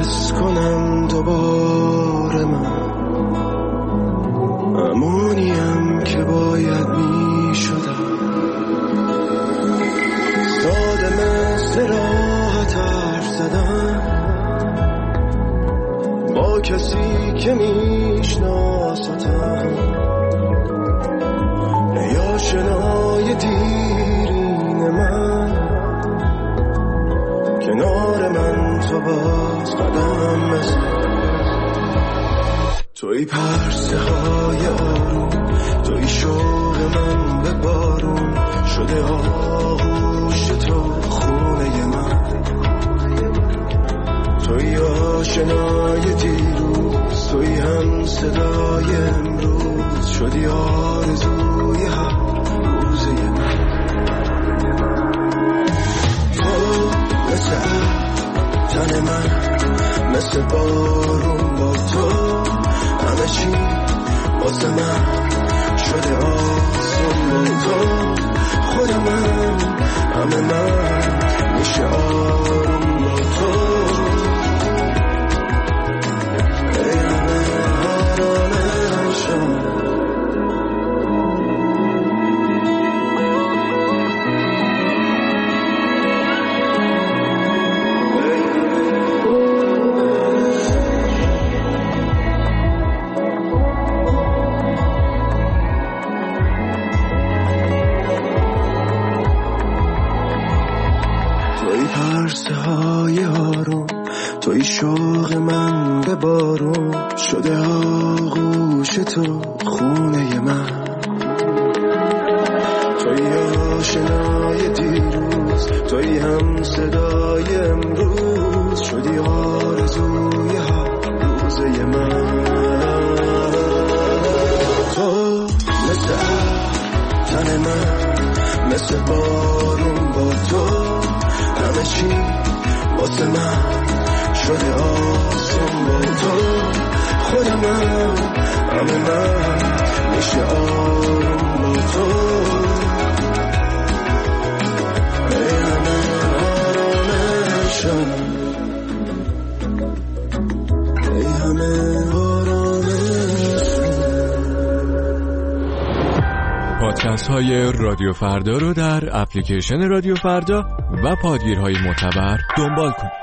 حس کنم دوباره من همونیم که باید می شدم. ساده مثل راحت حرف زدم با کسی که میشناستم، یا شنای دیرین من کنار من تو باز قدم مثل توی پرسه های آروم، توی شوق من به بارون شده آغوش تو خونه من، توی آشنای دیروز، توی هم صدای امروز شدی آرزوی هر روزه من. تو مثل تن من، مثل بارون با تو همه چی واسه من شده آسون با تو. خود من همه من میشه آروم با تو. ای همه آرامشم پرسه های آروم، توی شوق من به بارون شده آغوش تو خونه من، توی آشنای دیروز، توی هم صدای امروز شدی آرزوی هر روزه من. تو مثل تن من، مثل بارون با تو همه چی واسه من شده آسون با تو. خود من همه من میشه آروم با تو. ای همه آرامشم، ای همه آرامشم. پادکست های رادیو فردا رو در اپلیکیشن رادیو فردا و پادگیرهای معتبر دنبال کنید.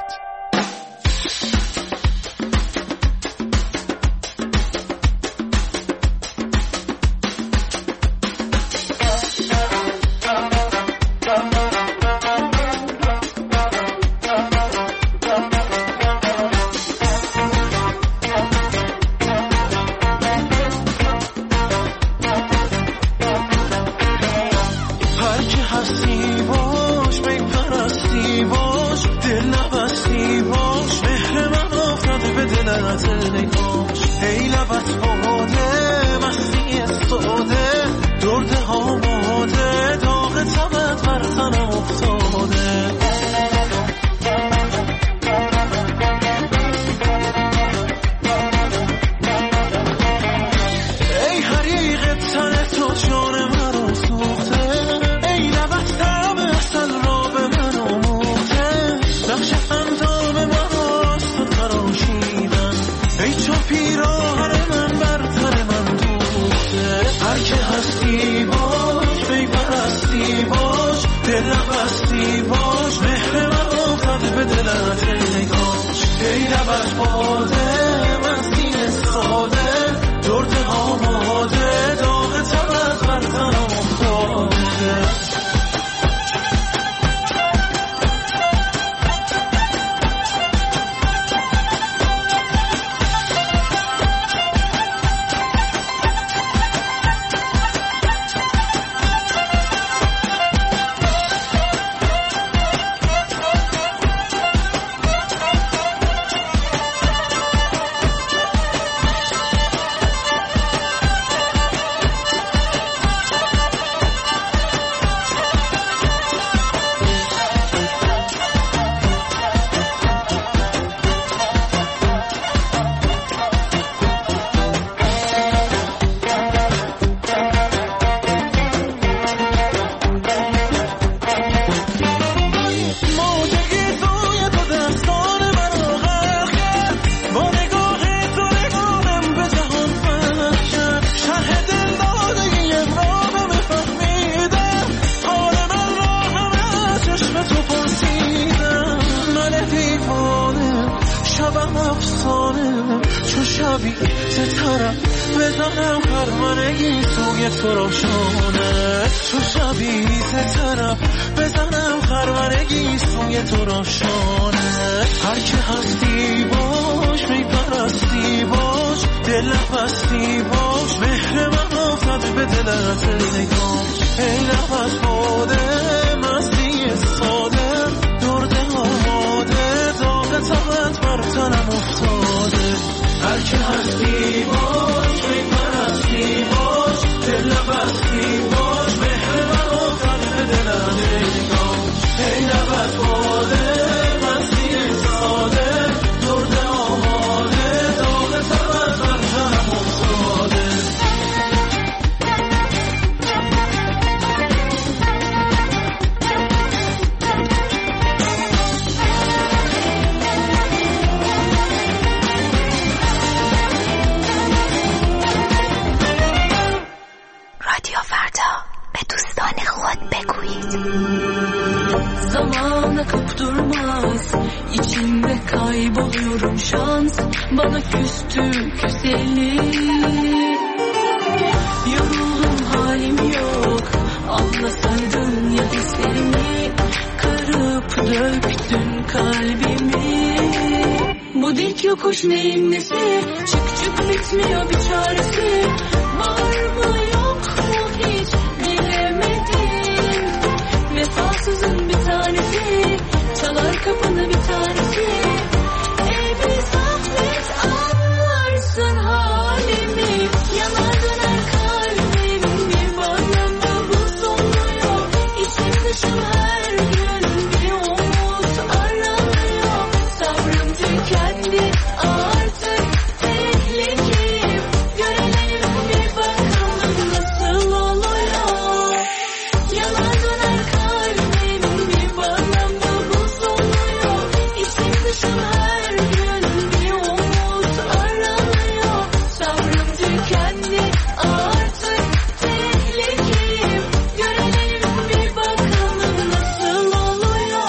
افسانه چو شبی ستارم بزنم خرمنگی توی تو روشانه چو شبی ستارم بزنم خرمنگی توی تو روشانه هر که هستی باش میپرستی باش دل بستی باش مهر من افتد به دلت نگاش ای لب از باده مستی ساده درد آماده داغ تبت بر تنم افتاده هر که هستی باش میپرستی باش دل بستی باش مهر من افتد به دلت نگاش ای لب از باده مستی ساده درد آماده داغ تبت بر تنم افتاده Zaman akıp durmaz, içinde kayboluyorum şans, bana küstü küseli. Yoruldum halim yok, anlasaydın ya hislerimi, kırıp döktün kalbimi. Bu dik yokuş neyin nesi, çık çık bitmiyor bir çaresi, var mı yok mu hiç bilemedim. Vefasızın bir tanesi, çalar kapını bir tanesi. Ey bir zahmet anlarsın halimi, yanar döner kalbim, bir bağlamda buz oluyor. İçim dışım her gün bir umut aranıyor. Sabrım tükendi artık tehlikeyim, görelim bir bakalım nasıl oluyor. Yanar döner kalbim, bir bağlamda buz oluyor. İçim dışım her gün bir umut aranıyor. Sabrım tükendi artık tehlikeyim, görelim bir bakalım nasıl oluyor.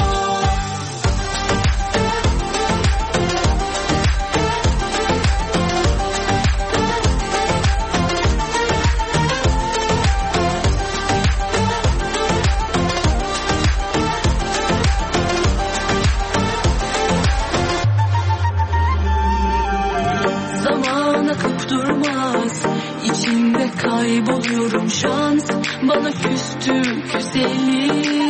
Zaman akıp durmaz, içinde kayboluyorum şans, bana küstü küseli.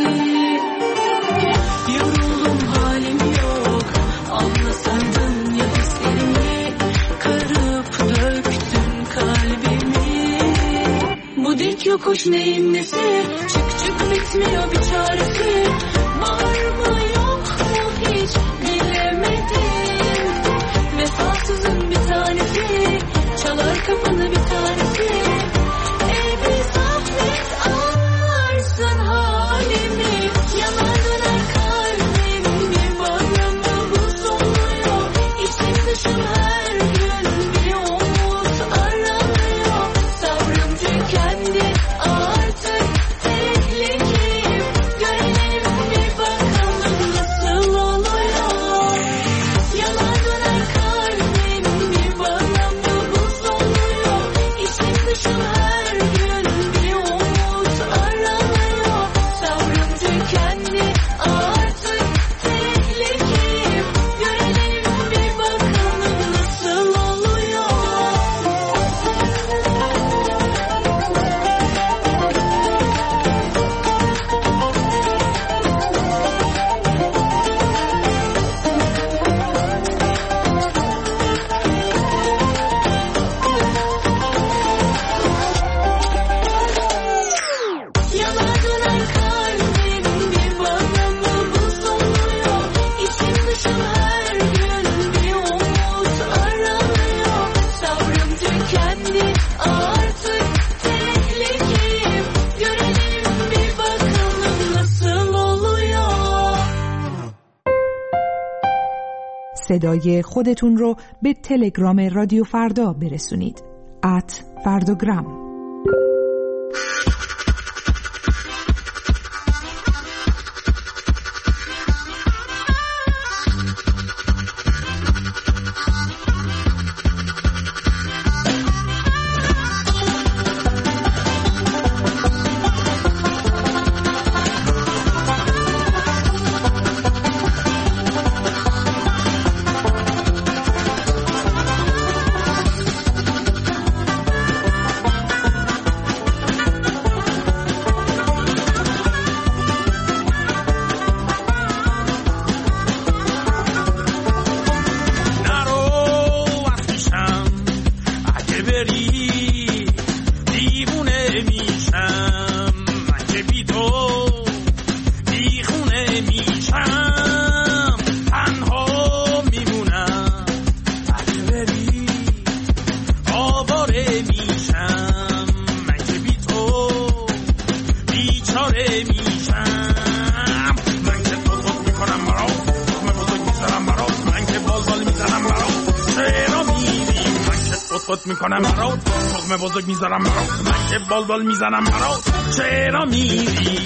Yoruldum halim yok, anlasaydın ya hislerimi, kırıp döktün kalbimi. Bu dik yokuş neyin nesi, çık çık bitmiyor bir çaresi, var mı yok mu hiç bilemedim. Vefasızın bir tanesi, çalar kapını bir tanesi. Ey bir zahmet anlarsın halimi, yanar döner kalbim, bir bağlamda buz oluyor. İçim dışım her gün bir umut aranıyor. Sabrım tükendi artık tehlikeyim, görelim bir bakalım nasıl oluyor. Yanar döner kalbim, bir bağlamda buz oluyor. İçim dışım her gün bir umut aranıyor. Sabrım tükendi artık tehlikeyim, görelim bir bakalım nasıl oluyor. Yanar döner kalbim, bir bağlamda buz oluyor. İçim dışım her gün bir umut aranıyor. Sabrım tükendi artık tehlikeyim, görelim bir bakalım nasıl oluyor. صدای خودتون رو به تلگرام رادیو فردا برسونید. @فرداگرام. فوت میکنم برات، تخم بزرگ میذارم برات، من که بال میزنم برات، چرا میری؟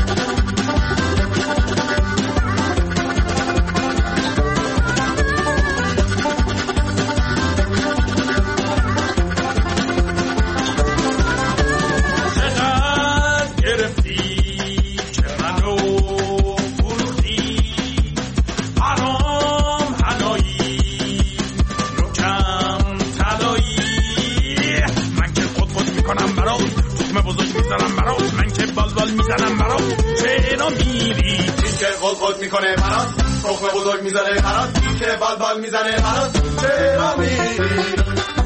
خود میکنه برات، تخم بزرگ میزنه برات، که بال میزنه برات، چرا میری؟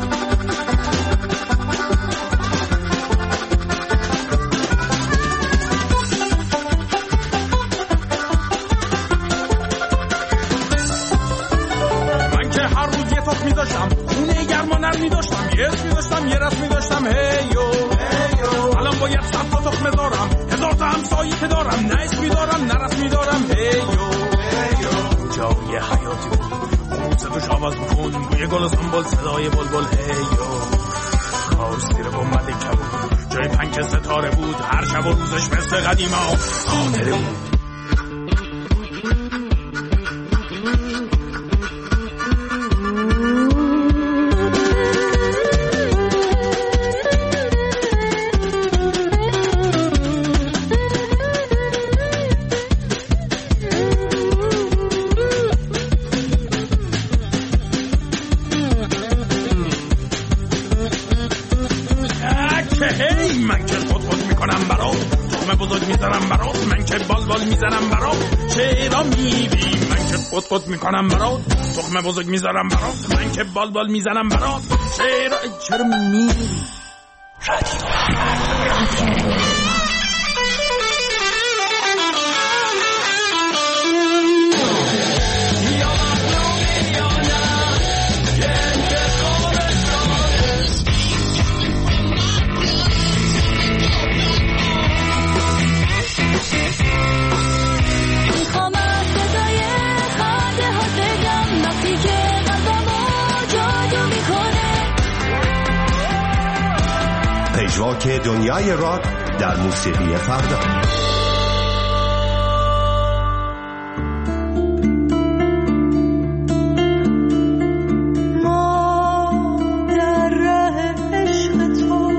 من که هر روز یه تخم میداشتم، خونه گرم و نرم میداشتم، یه اسم میداشتم، یه رسم میداشتم، هیو الان باید 100 تا تخم دارم، 1000 تا همسایه که دارم، نه اسمی دارم نه رسمی دارم، هیو جای حیاتی بود، خون صداش آواز بکن، بوی گل و سنبل، صدای بلبل، هیو کاش زیر گنبد کبود، جای پنک ستاره بود، هر شب و روزش مثل قدیما خاطره بود. من که فوت میکنم برات، تخم بزرگ میذارم برات، من که بال میزنم برات، چرا میری؟ من که فوت میکنم برات، تخم بزرگ میذارم برات، من که بال میزنم برات، چرا میری؟ پژواک دنیای راک در موسیقی فردا. ما در ره عشق تو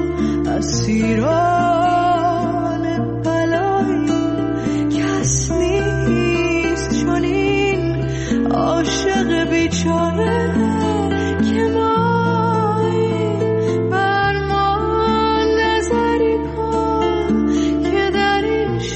اسیران بلایی، کس نیست چنین عاشق بیچاره که مایی، بر ما نظری کن که در این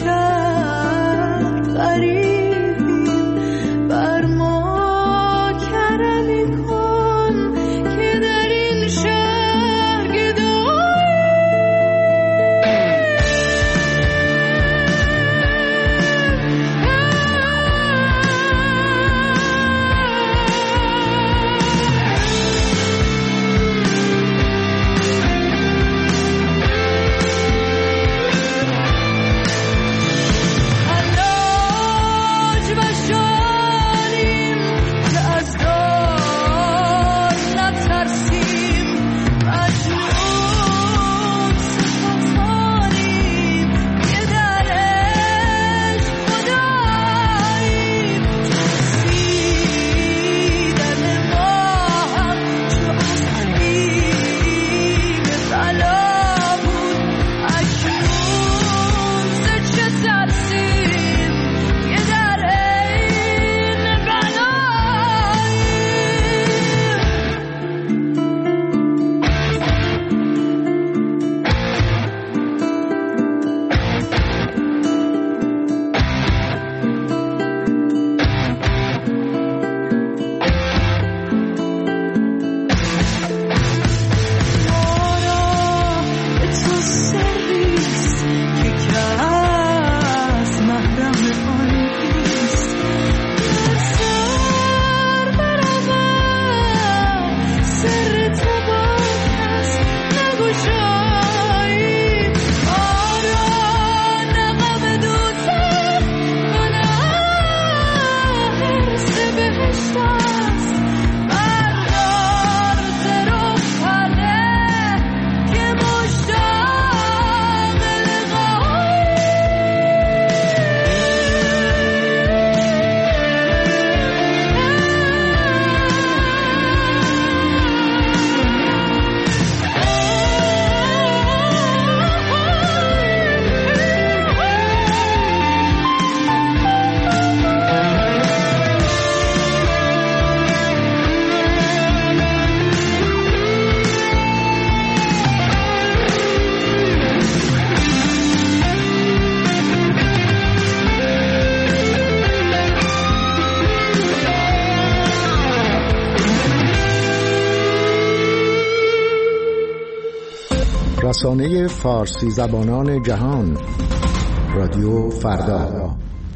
رسانه فارسی زبانان جهان، رادیو فردا.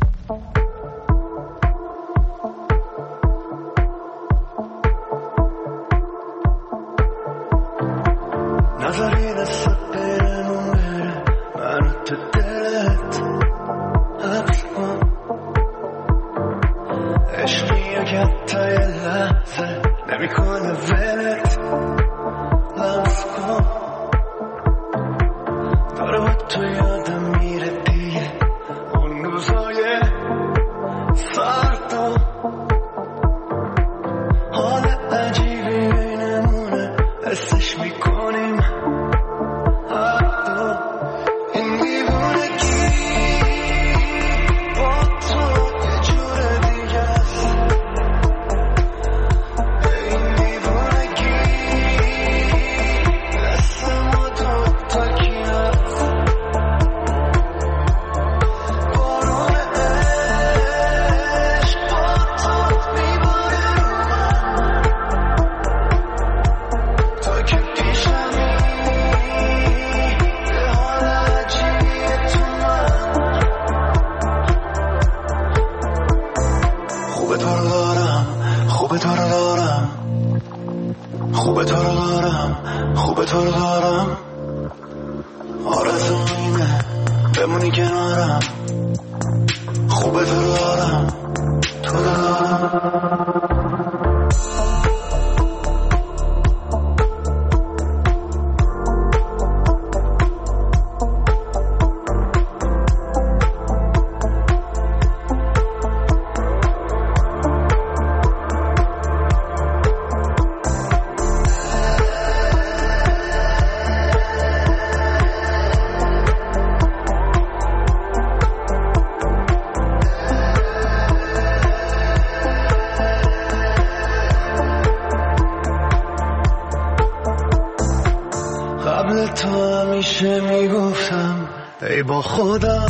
ای با خدا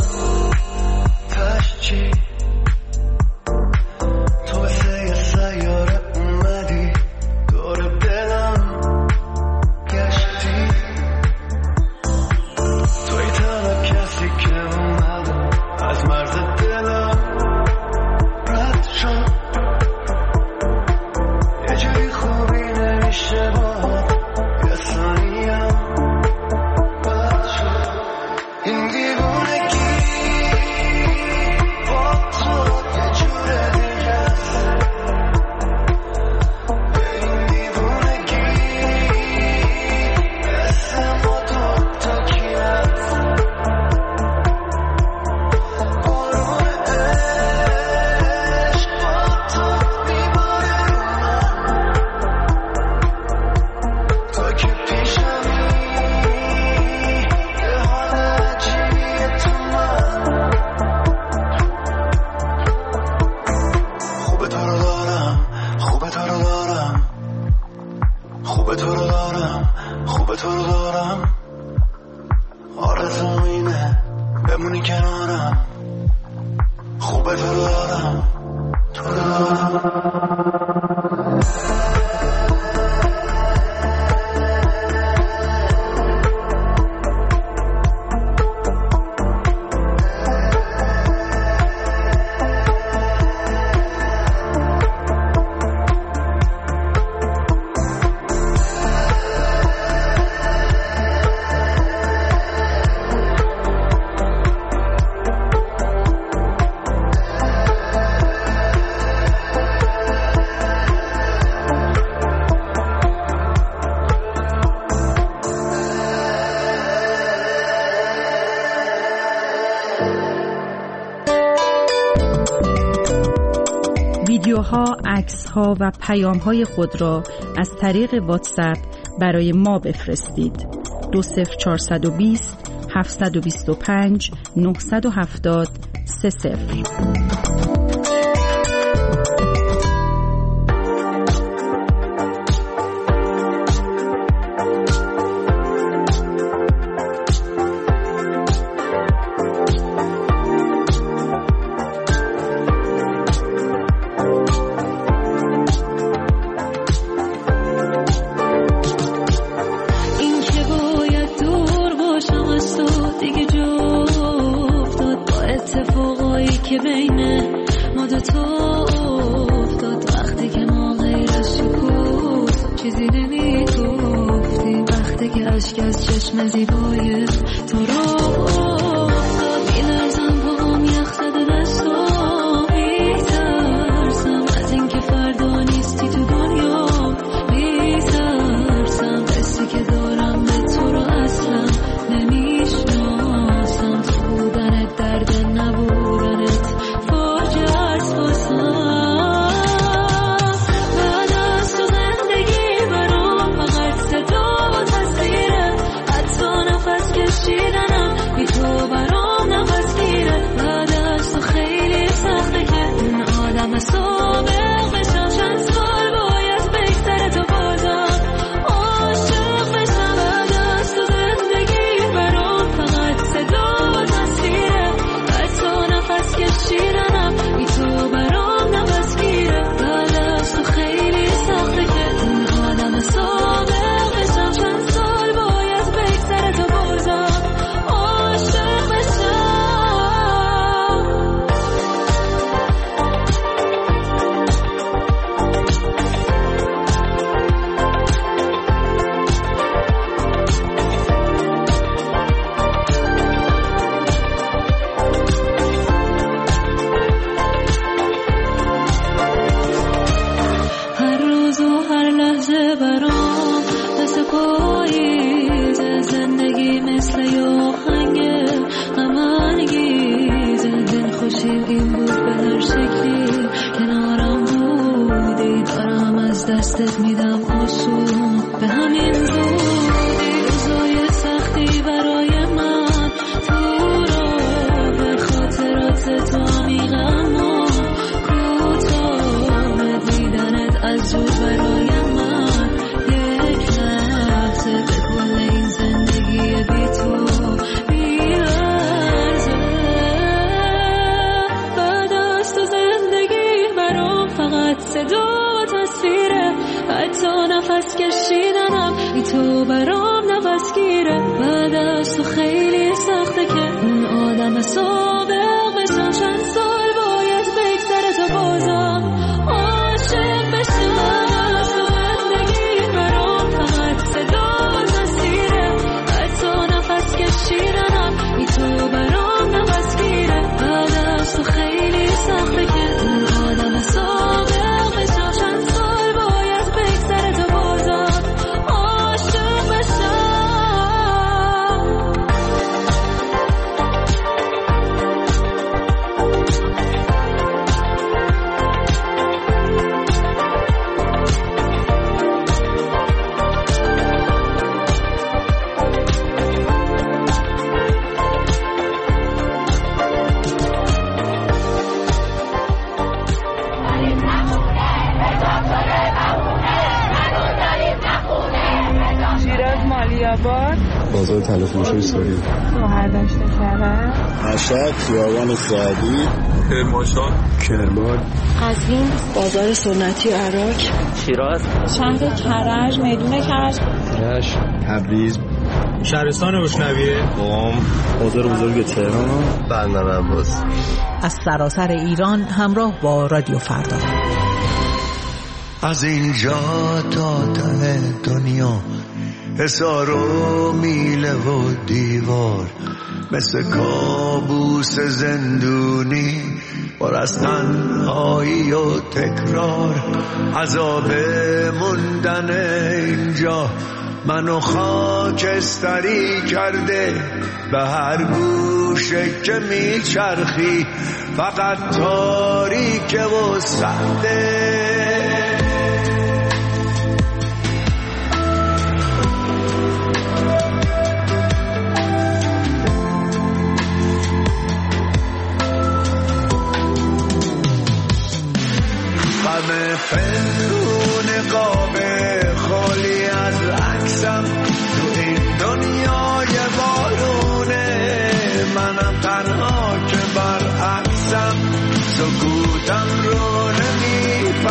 تشچی تو مثل یه سیاره اومدی دور دلم گشتی توی تنها کسی که اومدم از مرز دلم رد شد یه جوری خوبی نمیشه باید یه ثانیم بد شد این دیوونگی با تو یه جور دیگه است این دیوونگی مثل ما دوتا کی هست بارون عشق با تو میباره رو من تو که پیشمی یه حال عجیبیه تو من خوبه تو رو دارم خوبه تو رو دارم خوبه تو رو دارم خوبه تو رو دارم آرزوم اینه بمونی کنارم خوبه تو رو دارم تو رو دارم ویدیوها، عکس‌ها و پیام‌های خود را از طریق واتساپ برای ما بفرستید. 20420 725 970 30. این که باید چیزی نمیگفتیم وقتی که اشک از چشم زیبای تو رو افتاد میلرزم پاهم یخ زده دستام میترسم از این که فردا نیستی تو دنیا میترسم حسی که دارم به تو رو اصلا نمیشناسم تو بودنت درد نبودنت فاجعه است واسم بعد از تو زندگی برام فقط صدا و تصویره حتی نفس کشیدنم بی تو برام نفس گیره بعد از تو خیلی سخته که اون آدم سابق بشم چند سال باید بگذره تو بازم عاشق بشم بعد از تو زندگی برام فقط صدا و تصویره حتی نفس کشیدنم بی تو برام نفس گیره بعد از تو خیلی سخته که اون آدم سابق بشم چند سال باید بگذره تو بازم عاشق بشم هر روز و هر لحظه برام مثل پاییزه زندگی مثل یه آهنگه غم انگیزه دلخوشیم این بود به هر شکلی کنارم بودی دارم از دستت میدم آسون به همین زودی روزای سختی برای من تو را به خاطرات تو عمیقم و کوتاه دیدنت از دور برای من یک لحظه به کل این زندگی بی تو بی‌ارزه بعد از تو زندگی برام فقط صدا و تصویره حتی نفس کشیدنم بی تو برام نفس گیره بعد از تو خیلی سخته که اون آدم سابق بشم چند سال باید بگذره تو بازم عاشق بشم از تو زندگی برام فقط صدا و تصویره حتی نفس کشیدنم بی تو برام نفس گیره بعد از تو خیلی سخته که اون آدم سابق بشم چند سال باید بگذره تو بازم عاشق بشم شیراز مالیاباد بازار تلفروشی سوری شهردشت کرج مشهد خیابان سعدی کرمانشاه کرمان قزوین بازار سنتی عراق شیراز شهر کرج میدون کرج رشت تبریز شهرستان روشنویه قم بازار بزرگ تهران بندر عباس از سراسر ایران همراه با رادیو فردا از اینجا تا ته دنیا حصار و میله و دیوار مثل کابوس زندونی پر از تنهایی و تکرار عذاب موندن اینجا منو خاکستری کرده به هر گوشه که میچرخی فقط تاریکه و سخته غم پنهون قاب خالی از عکسم تو این دنیای بارونه منم تنها که برعکسم سکوتم رو نمیفهمه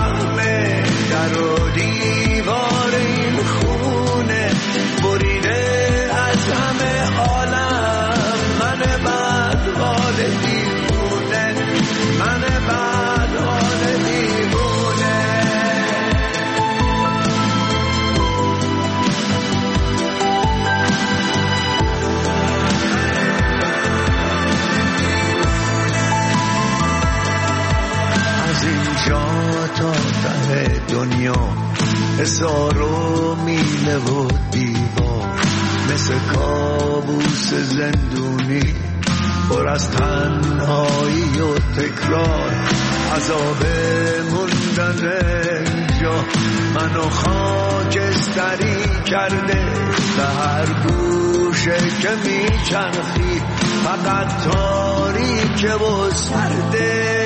حصار و میله و دیوار، مثل کابوس زندونی پر از تنهایی و تکرار، عذاب موندن اینجا منو خاکستری کرده. به هر گوشه که میچرخی فقط تاریکه و سرده.